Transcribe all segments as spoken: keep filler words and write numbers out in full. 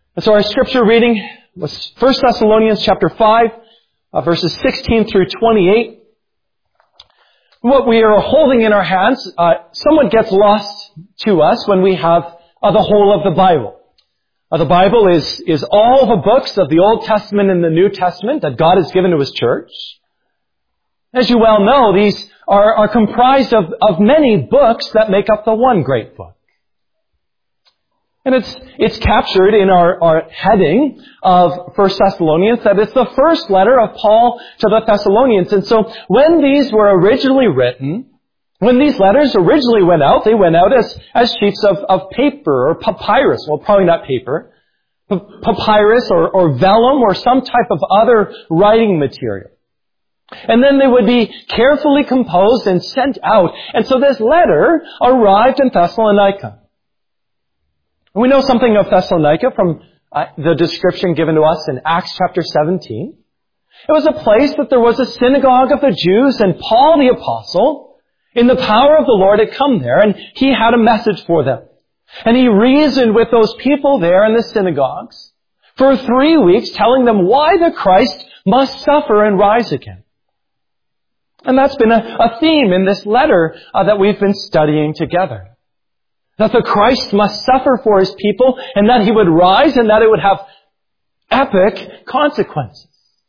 And so our scripture reading was First Thessalonians chapter five, uh, verses sixteen through twenty-eight. What we are holding in our hands uh, somewhat gets lost to us when we have uh, the whole of the Bible. Uh, the Bible is, is all the books of the Old Testament and the New Testament that God has given to His church. As you well know, these are, are comprised of, of many books that make up the one great book. And it's, it's captured in our, our heading of First Thessalonians that it's the first letter of Paul to the Thessalonians. And so when these were originally written, when these letters originally went out, they went out as, as sheets of, of paper or papyrus. Well, probably not paper. P- papyrus or, or vellum or some type of other writing material. And then they would be carefully composed and sent out. And so this letter arrived in Thessalonica. We know something of Thessalonica from uh, the description given to us in Acts chapter seventeen. It was a place that there was a synagogue of the Jews, and Paul the apostle, in the power of the Lord, had come there, and he had a message for them. And he reasoned with those people there in the synagogues for three weeks, telling them why the Christ must suffer and rise again. And that's been a, a theme in this letter uh, that we've been studying together. That the Christ must suffer for His people, and that He would rise, and that it would have epic consequences.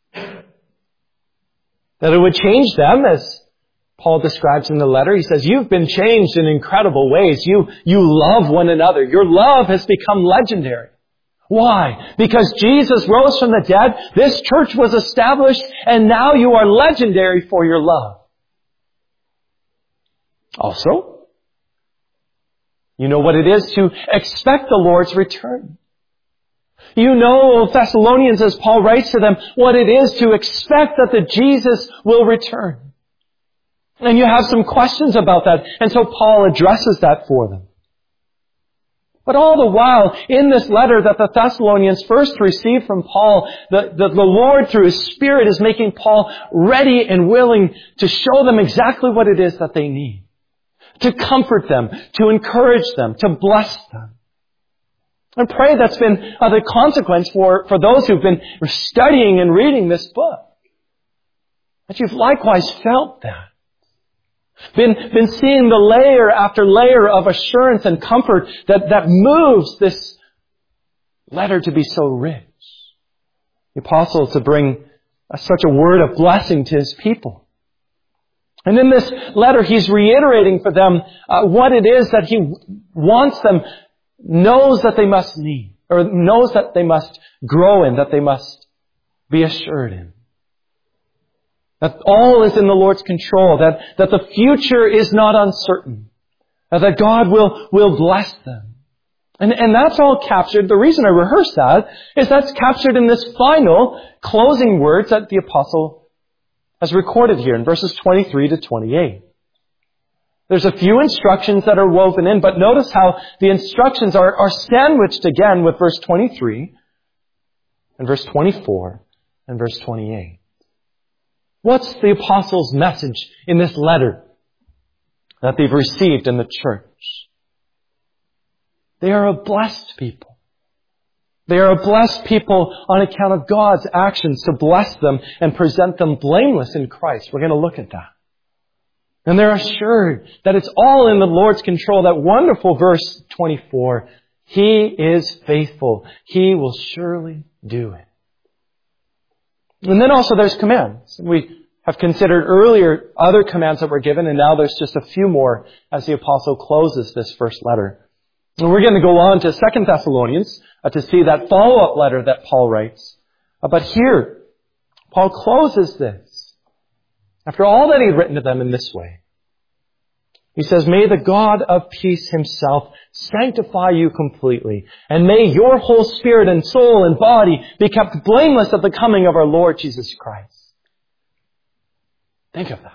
That it would change them, as Paul describes in the letter. He says, you've been changed in incredible ways. You, you love one another. Your love has become legendary. Why? Because Jesus rose from the dead, this church was established, and now you are legendary for your love. Also, you know what it is to expect the Lord's return. You know, Thessalonians, as Paul writes to them, what it is to expect that the Jesus will return. And you have some questions about that, and so Paul addresses that for them. But all the while, in this letter that the Thessalonians first received from Paul, the, the, the Lord, through His Spirit, is making Paul ready and willing to show them exactly what it is that they need. To comfort them, to encourage them, to bless them. And pray that's been uh, the consequence for, for those who've been studying and reading this book. That you've likewise felt that. Been, been seeing the layer after layer of assurance and comfort that, that moves this letter to be so rich. The apostle to bring uh, such a word of blessing to his people. And in this letter, he's reiterating for them uh, what it is that he wants them, knows that they must need, or knows that they must grow in, that they must be assured in. That all is in the Lord's control, that, that the future is not uncertain, that God will, will bless them. And, and that's all captured. The reason I rehearse that is that's captured in this final closing words that the apostle as recorded here in verses twenty-three to twenty-eight. There's a few instructions that are woven in, but notice how the instructions are, are sandwiched again with verse twenty-three and verse twenty-four and verse twenty-eight. What's the apostles' message in this letter that they've received in the church? They are a blessed people. They are a blessed people on account of God's actions to bless them and present them blameless in Christ. We're going to look at that. And they're assured that it's all in the Lord's control. That wonderful verse twenty-four, He is faithful. He will surely do it. And then also there's commands. We have considered earlier other commands that were given, and now there's just a few more as the apostle closes this first letter. And we're going to go on to Second Thessalonians uh, to see that follow-up letter that Paul writes. Uh, but here, Paul closes this. After all that he'd written to them in this way. He says, may the God of peace Himself sanctify you completely, and may your whole spirit and soul and body be kept blameless at the coming of our Lord Jesus Christ. Think of that.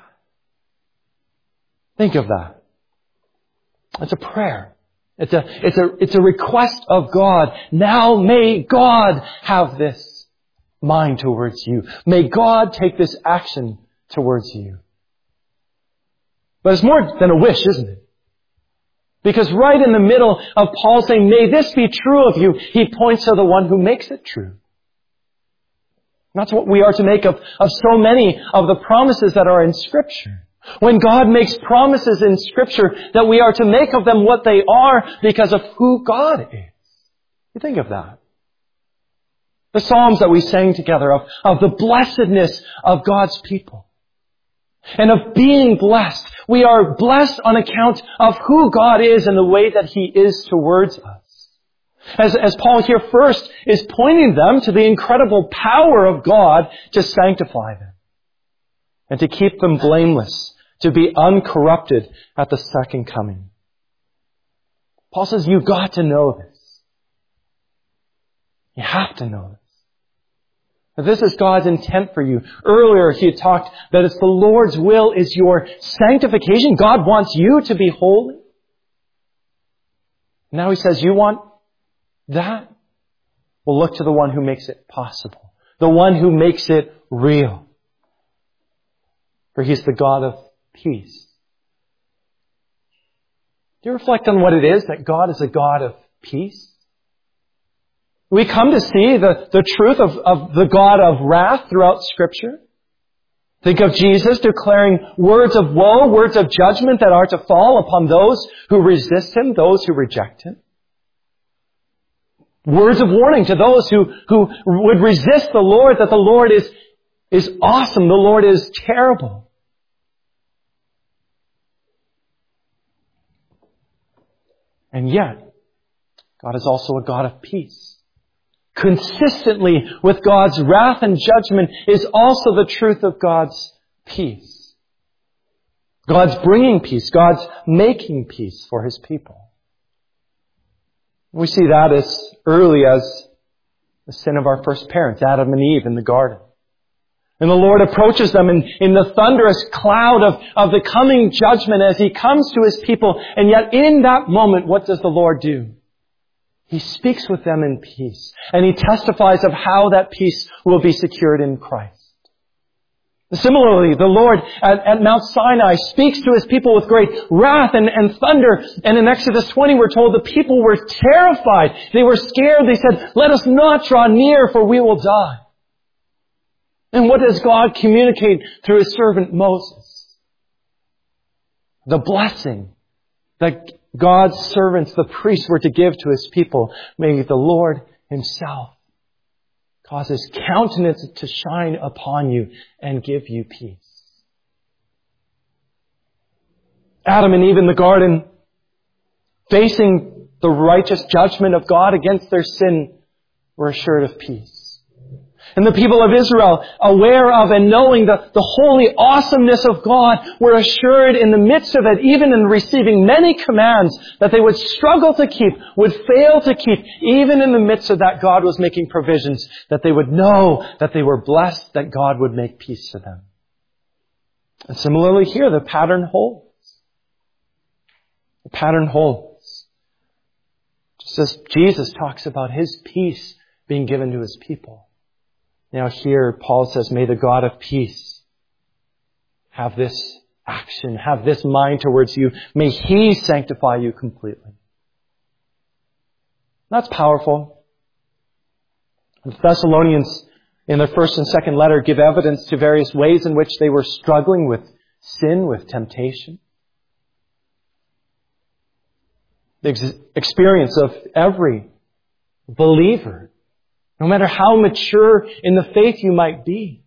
Think of that. It's a prayer. It's a, it's a, it's a request of God. Now may God have this mind towards you. May God take this action towards you. But it's more than a wish, isn't it? Because right in the middle of Paul saying, may this be true of you, he points to the one who makes it true. That's what we are to make of, of so many of the promises that are in Scripture. When God makes promises in Scripture, that we are to make of them what they are because of who God is. You think of that. The Psalms that we sang together of, of the blessedness of God's people. And of being blessed. We are blessed on account of who God is and the way that He is towards us. As, as Paul here first is pointing them to the incredible power of God to sanctify them. And to keep them blameless. To be uncorrupted at the second coming. Paul says, you've got to know this. You have to know this. This is God's intent for you. Earlier he had talked that it's the Lord's will is your sanctification. God wants you to be holy. Now he says, you want that? Well, look to the one who makes it possible. The one who makes it real. For He's the God of peace. Do you reflect on what it is that God is a God of peace? We come to see the, the truth of, of the God of wrath throughout Scripture. Think of Jesus declaring words of woe, words of judgment that are to fall upon those who resist Him, those who reject Him. Words of warning to those who, who would resist the Lord, that the Lord is, is awesome, the Lord is terrible. And yet, God is also a God of peace. Consistently with God's wrath and judgment is also the truth of God's peace. God's bringing peace. God's making peace for His people. We see that as early as the sin of our first parents, Adam and Eve in the garden. And the Lord approaches them in, in the thunderous cloud of, of the coming judgment as He comes to His people. And yet in that moment, what does the Lord do? He speaks with them in peace. And He testifies of how that peace will be secured in Christ. Similarly, the Lord at, at Mount Sinai speaks to His people with great wrath and, and thunder. And in Exodus twenty, we're told the people were terrified. They were scared. They said, let us not draw near, for we will die. And what does God communicate through His servant Moses? The blessing that God's servants, the priests, were to give to His people. May the Lord Himself cause His countenance to shine upon you and give you peace. Adam and Eve in the garden, facing the righteous judgment of God against their sin, were assured of peace. And the people of Israel, aware of and knowing the, the holy awesomeness of God, were assured in the midst of it, even in receiving many commands that they would struggle to keep, would fail to keep, even in the midst of that God was making provisions, that they would know that they were blessed, that God would make peace to them. And similarly here, the pattern holds. The pattern holds. Just as Jesus talks about His peace being given to His people. Now here, Paul says, may the God of peace have this action, have this mind towards you. May He sanctify you completely. That's powerful. The Thessalonians, in their first and second letter, give evidence to various ways in which they were struggling with sin, with temptation. The ex- experience of every believer, no matter how mature in the faith you might be,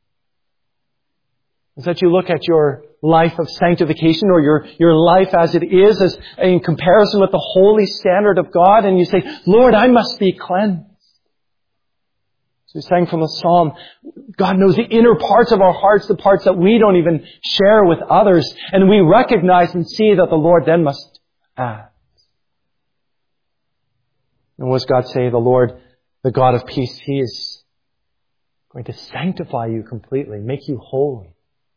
is that you look at your life of sanctification or your, your life as it is as in comparison with the holy standard of God, and you say, Lord, I must be cleansed. So we sang from the Psalm, God knows the inner parts of our hearts, the parts that we don't even share with others, and we recognize and see that the Lord then must act. And what does God say? The Lord, the God of peace, He is going to sanctify you completely, make you holy.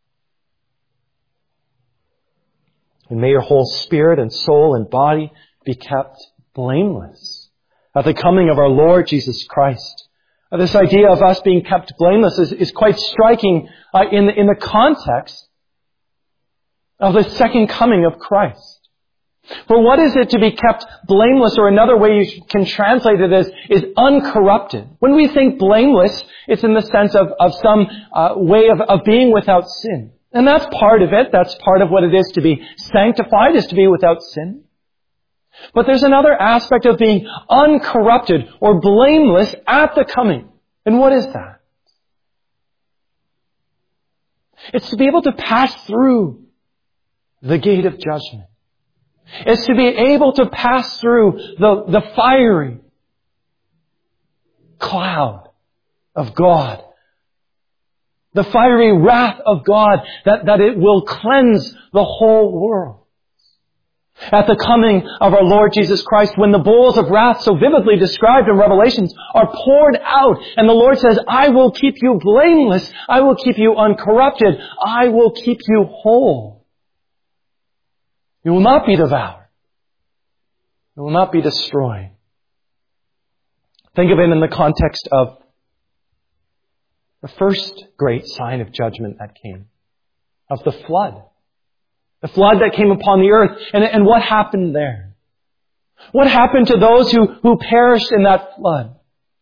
And may your whole spirit and soul and body be kept blameless at the coming of our Lord Jesus Christ. Now, this idea of us being kept blameless is, is quite striking uh, in, the, in the context of the second coming of Christ. For what is it to be kept blameless, or another way you can translate it as, is uncorrupted. When we think blameless, it's in the sense of, of some uh, way of, of being without sin. And that's part of it. That's part of what it is to be sanctified, is to be without sin. But there's another aspect of being uncorrupted or blameless at the coming. And what is that? It's to be able to pass through the gate of judgment. It's to be able to pass through the, the fiery cloud of God. The fiery wrath of God, that, that it will cleanse the whole world. At the coming of our Lord Jesus Christ, when the bowls of wrath so vividly described in Revelations are poured out, and the Lord says, I will keep you blameless, I will keep you uncorrupted, I will keep you whole. You will not be devoured. You will not be destroyed. Think of it in the context of the first great sign of judgment that came, of the flood. The flood that came upon the earth. And, and what happened there? What happened to those who, who perished in that flood?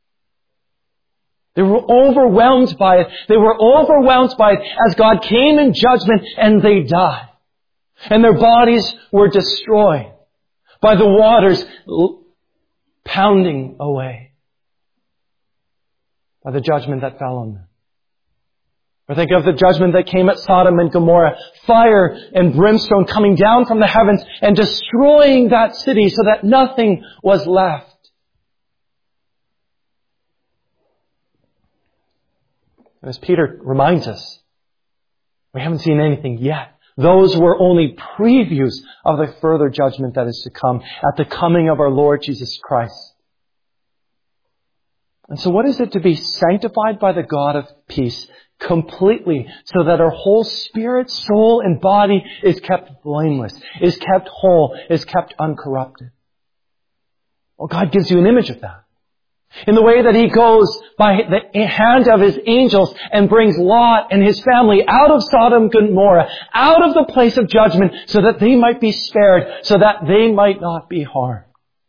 They were overwhelmed by it. They were overwhelmed by it as God came in judgment, and they died. And their bodies were destroyed by the waters pounding away, by the judgment that fell on them. Or think of the judgment that came at Sodom and Gomorrah. Fire and brimstone coming down from the heavens and destroying that city so that nothing was left. And as Peter reminds us, we haven't seen anything yet. Those were only previews of the further judgment that is to come at the coming of our Lord Jesus Christ. And so what is it to be sanctified by the God of peace completely, so that our whole spirit, soul, and body is kept blameless, is kept whole, is kept uncorrupted? Well, God gives you an image of that. In the way that He goes by the hand of His angels and brings Lot and his family out of Sodom and Gomorrah, out of the place of judgment, so that they might be spared, so that they might not be harmed.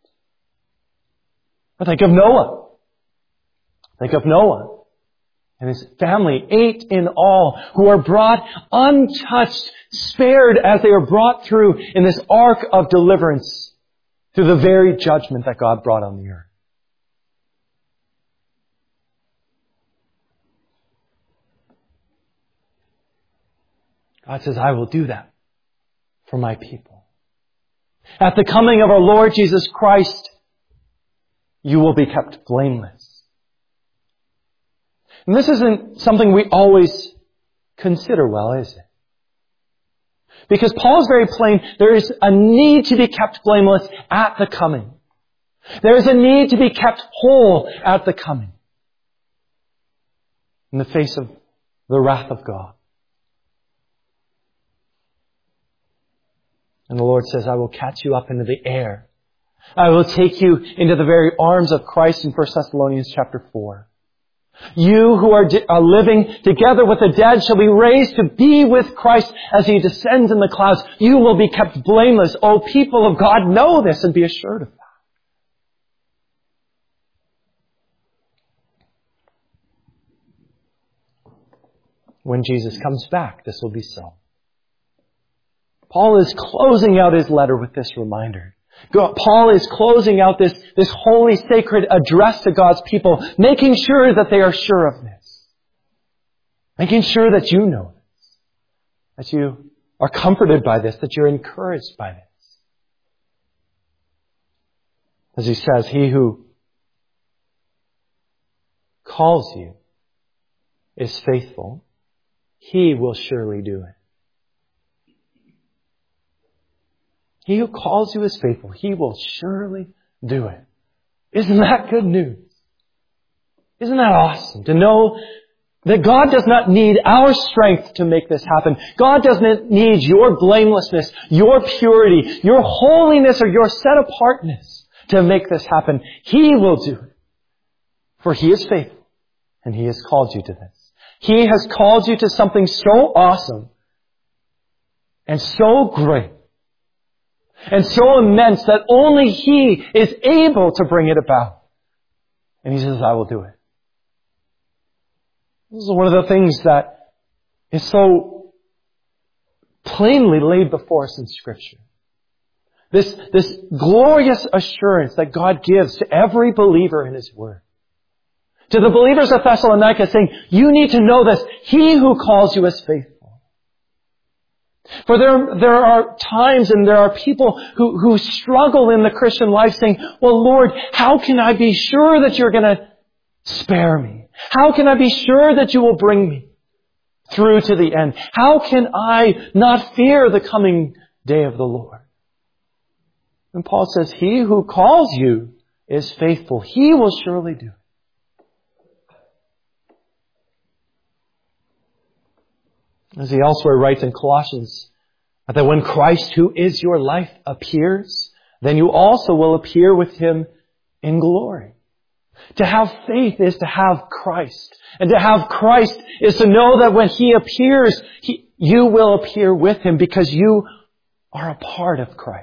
But think of Noah. Think of Noah and his family, eight in all, who are brought untouched, spared as they are brought through in this ark of deliverance through the very judgment that God brought on the earth. God says, I will do that for my people. At the coming of our Lord Jesus Christ, you will be kept blameless. And this isn't something we always consider well, is it? Because Paul is very plain, there is a need to be kept blameless at the coming. There is a need to be kept whole at the coming, in the face of the wrath of God. And the Lord says, I will catch you up into the air. I will take you into the very arms of Christ in First Thessalonians chapter four. You who are, di- are living together with the dead shall be raised to be with Christ as He descends in the clouds. You will be kept blameless. O people of God, know this and be assured of that. When Jesus comes back, this will be so. Paul is closing out his letter with this reminder. Paul is closing out this, this holy, sacred address to God's people, making sure that they are sure of this. Making sure that you know this. That you are comforted by this, that you're encouraged by this. As he says, He who calls you is faithful. He will surely do it. He who calls you is faithful. He will surely do it. Isn't that good news? Isn't that awesome to know that God does not need our strength to make this happen? God doesn't need your blamelessness, your purity, your holiness, or your set-apartness to make this happen. He will do it. For He is faithful, and He has called you to this. He has called you to something so awesome and so great and so immense that only He is able to bring it about. And He says, I will do it. This is one of the things that is so plainly laid before us in Scripture. This, this glorious assurance that God gives to every believer in His Word. To the believers of Thessalonica saying, you need to know this. He who calls you is faithful. For there, there are times and there are people who, who struggle in the Christian life saying, well, Lord, how can I be sure that you're going to spare me? How can I be sure that you will bring me through to the end? How can I not fear the coming day of the Lord? And Paul says, He who calls you is faithful. He will surely do it. As he elsewhere writes in Colossians, that when Christ, who is your life, appears, then you also will appear with Him in glory. To have faith is to have Christ. And to have Christ is to know that when He appears, he, you will appear with Him because you are a part of Christ.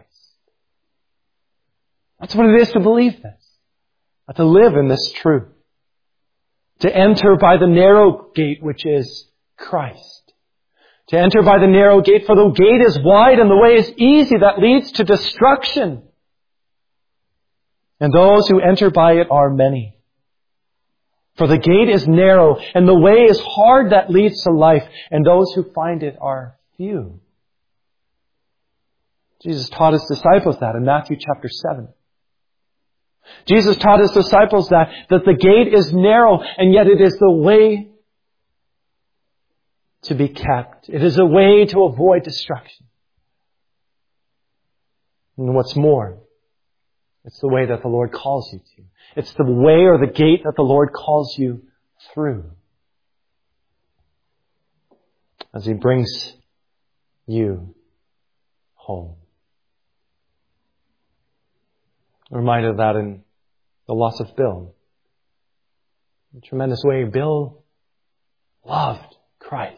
That's what it is to believe this. To live in this truth. To enter by the narrow gate, which is Christ. To enter by the narrow gate, for the gate is wide and the way is easy that leads to destruction. And those who enter by it are many. For the gate is narrow and the way is hard that leads to life, and those who find it are few. Jesus taught His disciples that in Matthew chapter seven. Jesus taught His disciples that, that the gate is narrow and yet it is the way to be kept. It is a way to avoid destruction. And what's more, it's the way that the Lord calls you to. It's the way or the gate that the Lord calls you through. As He brings you home. I'm reminded of that in the loss of Bill. In a tremendous way, Bill loved Christ.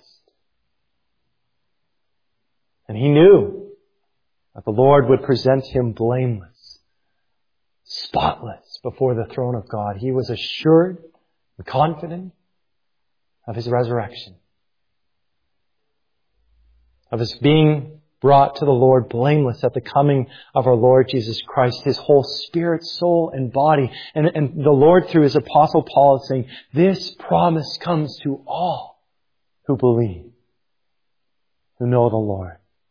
And he knew that the Lord would present him blameless, spotless before the throne of God. He was assured and confident of His resurrection, of His being brought to the Lord blameless at the coming of our Lord Jesus Christ, His whole spirit, soul, and body. And, and the Lord, through His Apostle Paul, is saying, this promise comes to all who believe, who know the Lord.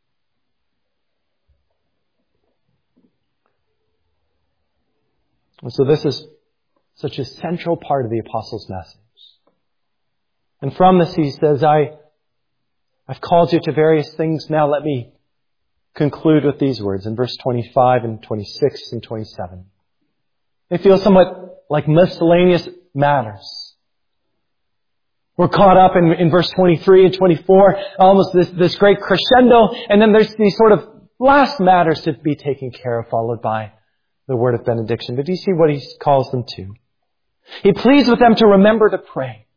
And so this is such a central part of the Apostle's message. And from this he says, I, I've called you to various things. Now let me conclude with these words in verse twenty-five and twenty-six and twenty-seven. They feel somewhat like miscellaneous matters. We're caught up in, in verse twenty-three and twenty-four, almost this, this great crescendo, and then there's these sort of last matters to be taken care of, followed by the word of benediction. But do you see what he calls them to? He pleads with them to remember to pray.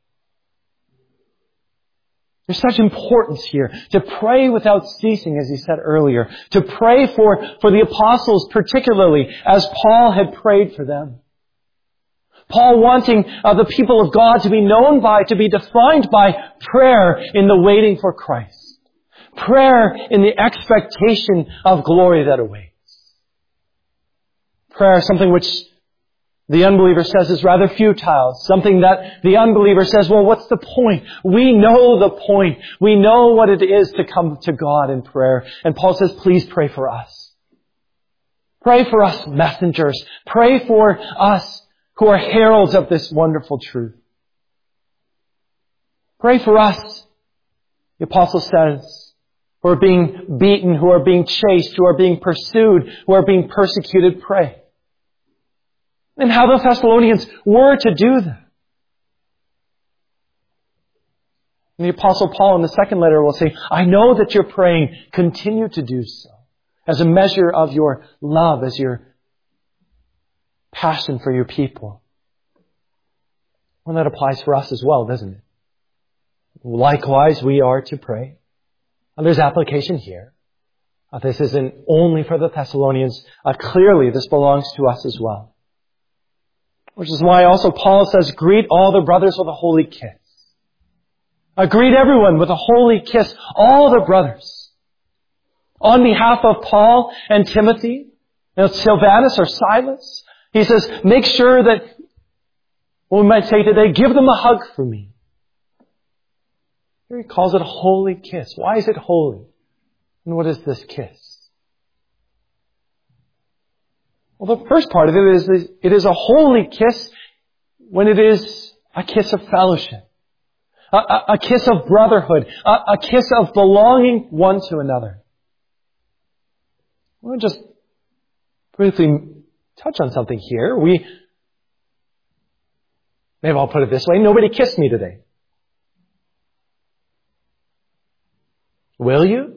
There's such importance here. To pray without ceasing, as he said earlier. To pray for, for the apostles particularly, as Paul had prayed for them. Paul wanting uh, the people of God to be known by, to be defined by prayer in the waiting for Christ. Prayer in the expectation of glory that awaits. Prayer, something which the unbeliever says is rather futile. Something that the unbeliever says, well, what's the point? We know the point. We know what it is to come to God in prayer. And Paul says, please pray for us. Pray for us messengers. Pray for us who are heralds of this wonderful truth. Pray for us, the apostle says, who are being beaten, who are being chased, who are being pursued, who are being persecuted. Pray. And how the Thessalonians were to do that. And the Apostle Paul in the second letter will say, I know that you're praying. Continue to do so. As a measure of your love, as your passion for your people. Well, that applies for us as well, doesn't it? Likewise, we are to pray. And there's application here. Uh, this isn't only for the Thessalonians. Uh, clearly, this belongs to us as well. Which is why also Paul says, greet all the brothers with a holy kiss. Uh, greet everyone with a holy kiss, all the brothers. On behalf of Paul and Timothy, you know, Silvanus or Silas, he says, make sure that, what we might say today, give them a hug for me. Here he calls it a holy kiss. Why is it holy? And what is this kiss? Well, the first part of it is it is a holy kiss when it is a kiss of fellowship, a, a, a kiss of brotherhood, a, a kiss of belonging one to another. I want to just briefly touch on something here. We, maybe I'll put it this way, nobody kissed me today. Will you?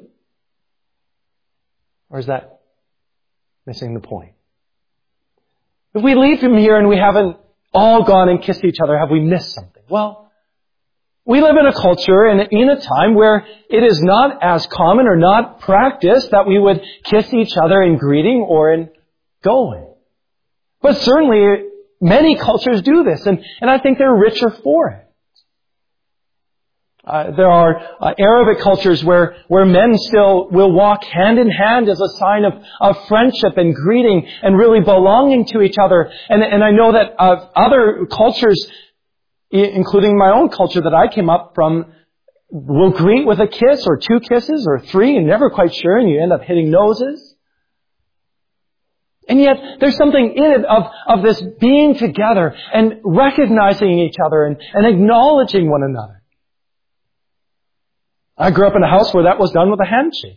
Or is that missing the point? If we leave from here and we haven't all gone and kissed each other, have we missed something? Well, we live in a culture and in a time where it is not as common or not practiced that we would kiss each other in greeting or in going. But certainly many cultures do this, and, and I think they're richer for it. Uh, there are uh, Arabic cultures where, where men still will walk hand in hand as a sign of, of friendship and greeting and really belonging to each other. And, and I know that uh, other cultures, including my own culture that I came up from, will greet with a kiss or two kisses or three, and you're never quite sure, and you end up hitting noses. And yet, there's something in it of, of this being together and recognizing each other and, and acknowledging one another. I grew up in a house where that was done with a handshake.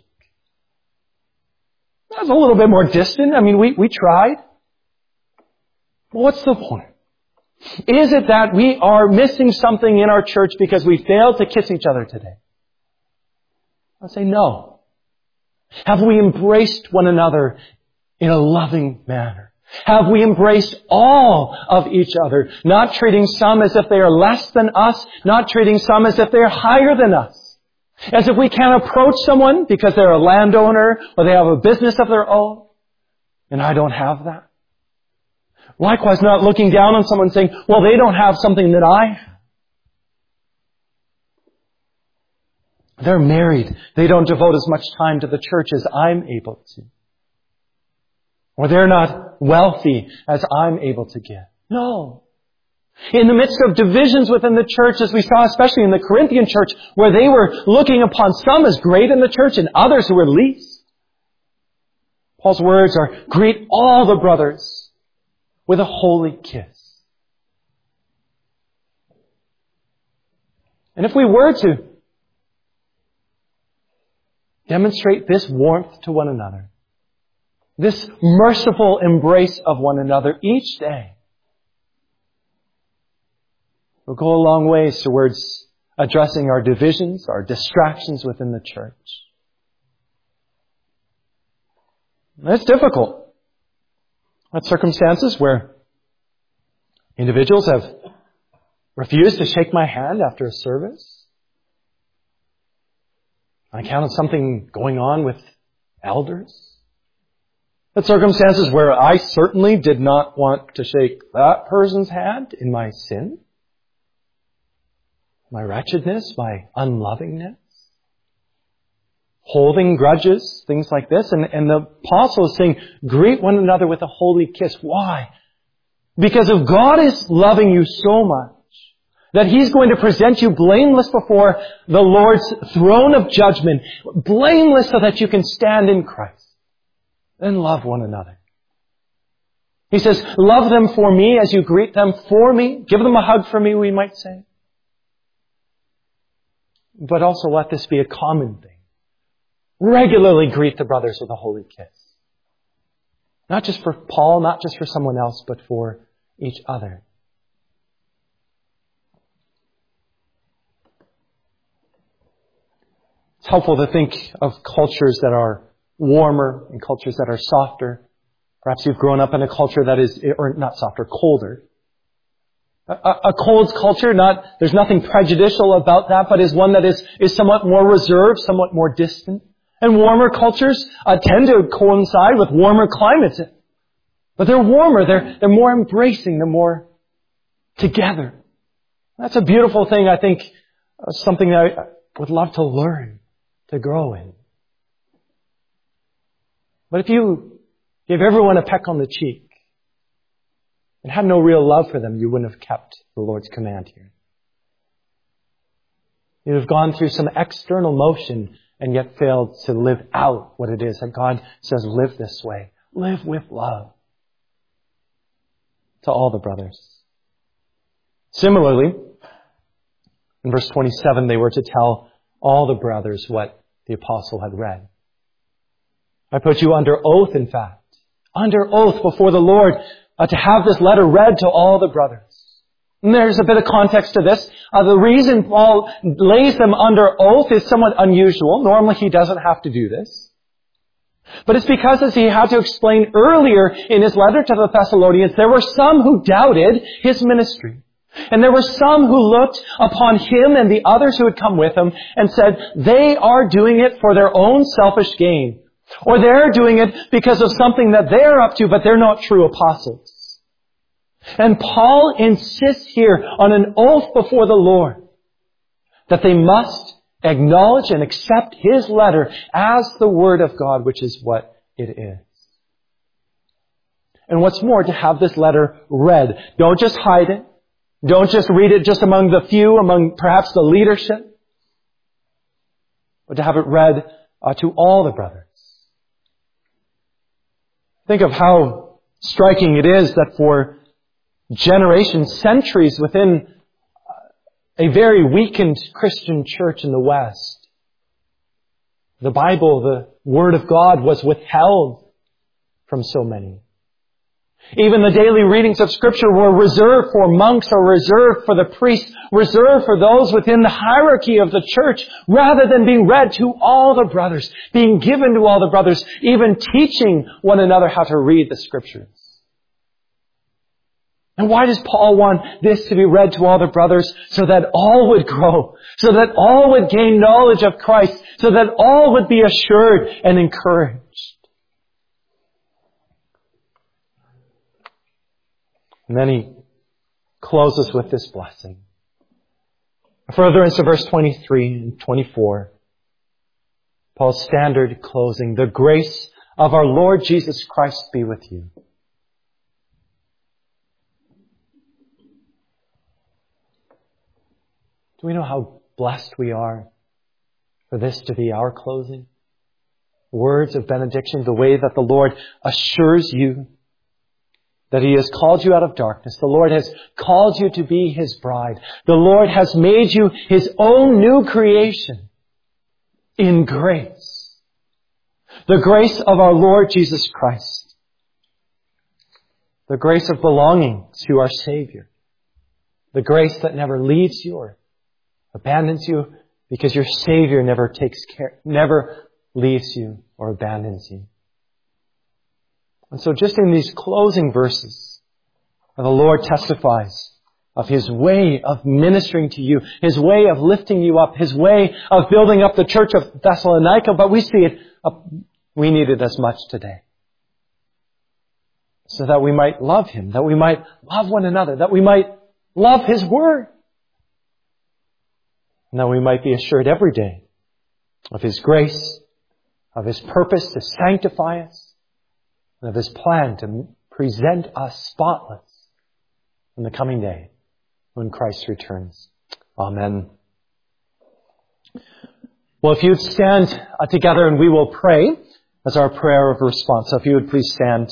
That was a little bit more distant. I mean, we, we tried. Well, what's the point? Is it that we are missing something in our church because we failed to kiss each other today? I'd say no. Have we embraced one another in a loving manner? Have we embraced all of each other, not treating some as if they are less than us, not treating some as if they are higher than us? As if we can't approach someone because they're a landowner or they have a business of their own, and I don't have that. Likewise, not looking down on someone saying, well, they don't have something that I have. They're married. They don't devote as much time to the church as I'm able to. Or they're not wealthy as I'm able to give. No. In the midst of divisions within the church, as we saw especially in the Corinthian church, where they were looking upon some as great in the church and others who were least, Paul's words are, greet all the brothers with a holy kiss. And if we were to demonstrate this warmth to one another, this merciful embrace of one another each day, we'll go a long ways towards addressing our divisions, our distractions within the church. And it's difficult. That's circumstances where individuals have refused to shake my hand after a service. On account of something going on with elders. That's circumstances where I certainly did not want to shake that person's hand in my sin, my wretchedness, my unlovingness, holding grudges, things like this. And, and the apostle is saying, greet one another with a holy kiss. Why? Because if God is loving you so much that He's going to present you blameless before the Lord's throne of judgment, blameless so that you can stand in Christ, then love one another. He says, love them for me as you greet them for me. Give them a hug for me, we might say. But also let this be a common thing. Regularly greet the brothers with a holy kiss. Not just for Paul, not just for someone else, but for each other. It's helpful to think of cultures that are warmer and cultures that are softer. Perhaps you've grown up in a culture that is, or not softer, colder. A, a cold culture, not, there's nothing prejudicial about that, but is one that is, is somewhat more reserved, somewhat more distant. And warmer cultures uh, tend to coincide with warmer climates. But they're warmer, they're, they're more embracing, they're more together. That's a beautiful thing, I think, uh, something that I would love to learn, to grow in. But if you gave everyone a peck on the cheek and had no real love for them, you wouldn't have kept the Lord's command here. You'd have gone through some external motion and yet failed to live out what it is that God says, live this way. Live with love to all the brothers. Similarly, in verse twenty-seven, they were to tell all the brothers what the apostle had read. I put you under oath, in fact, under oath before the Lord, uh, to have this letter read to all the brothers. And there's a bit of context to this. Uh, the reason Paul lays them under oath is somewhat unusual. Normally he doesn't have to do this. But it's because, as he had to explain earlier in his letter to the Thessalonians, there were some who doubted his ministry. And there were some who looked upon him and the others who had come with him and said, they are doing it for their own selfish gain. Or they're doing it because of something that they're up to, but they're not true apostles. And Paul insists here on an oath before the Lord that they must acknowledge and accept his letter as the Word of God, which is what it is. And what's more, to have this letter read. Don't just hide it. Don't just read it just among the few, among perhaps the leadership. But to have it read uh, to all the brothers. Think of how striking it is that for generations, centuries within a very weakened Christian church in the West, the Bible, the Word of God, was withheld from so many. Even the daily readings of Scripture were reserved for monks or reserved for the priests, reserved for those within the hierarchy of the church, rather than being read to all the brothers, being given to all the brothers, even teaching one another how to read the Scriptures. And why does Paul want this to be read to all the brothers? So that all would grow, so that all would gain knowledge of Christ, so that all would be assured and encouraged. And then he closes with this blessing. Further into verse twenty-three and twenty-four, Paul's standard closing, the grace of our Lord Jesus Christ be with you. Do we know how blessed we are for this to be our closing? Words of benediction, the way that the Lord assures you that He has called you out of darkness. The Lord has called you to be His bride. The Lord has made you His own new creation in grace. The grace of our Lord Jesus Christ. The grace of belonging to our Savior. The grace that never leaves you or abandons you, because your Savior never takes care, never leaves you or abandons you. And so just in these closing verses, the Lord testifies of His way of ministering to you, His way of lifting you up, His way of building up the church of Thessalonica, but we see it, we need it as much today. So that we might love Him, that we might love one another, that we might love His Word. And that we might be assured every day of His grace, of His purpose to sanctify us, and of His plan to present us spotless in the coming day when Christ returns. Amen. Well, if you would stand together and we will pray as our prayer of response. So if you would please stand.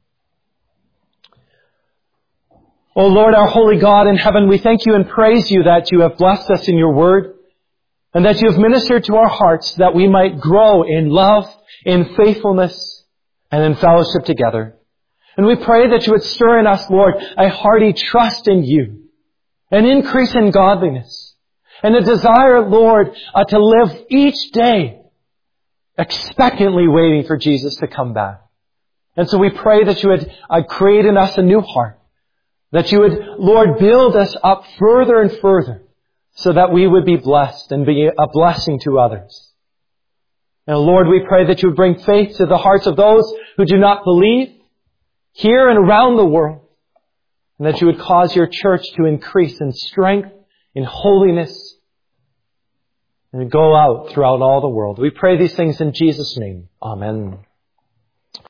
O Lord, our holy God in heaven, we thank you and praise you that you have blessed us in your word and that you have ministered to our hearts that we might grow in love, in faithfulness, and in fellowship together. And we pray that you would stir in us, Lord, a hearty trust in you, an increase in godliness, and a desire, Lord, uh, to live each day expectantly waiting for Jesus to come back. And so we pray that you would uh, create in us a new heart, that you would, Lord, build us up further and further so that we would be blessed and be a blessing to others. And Lord, we pray that you would bring faith to the hearts of those who do not believe here and around the world. And that you would cause your church to increase in strength, in holiness, and go out throughout all the world. We pray these things in Jesus' name. Amen.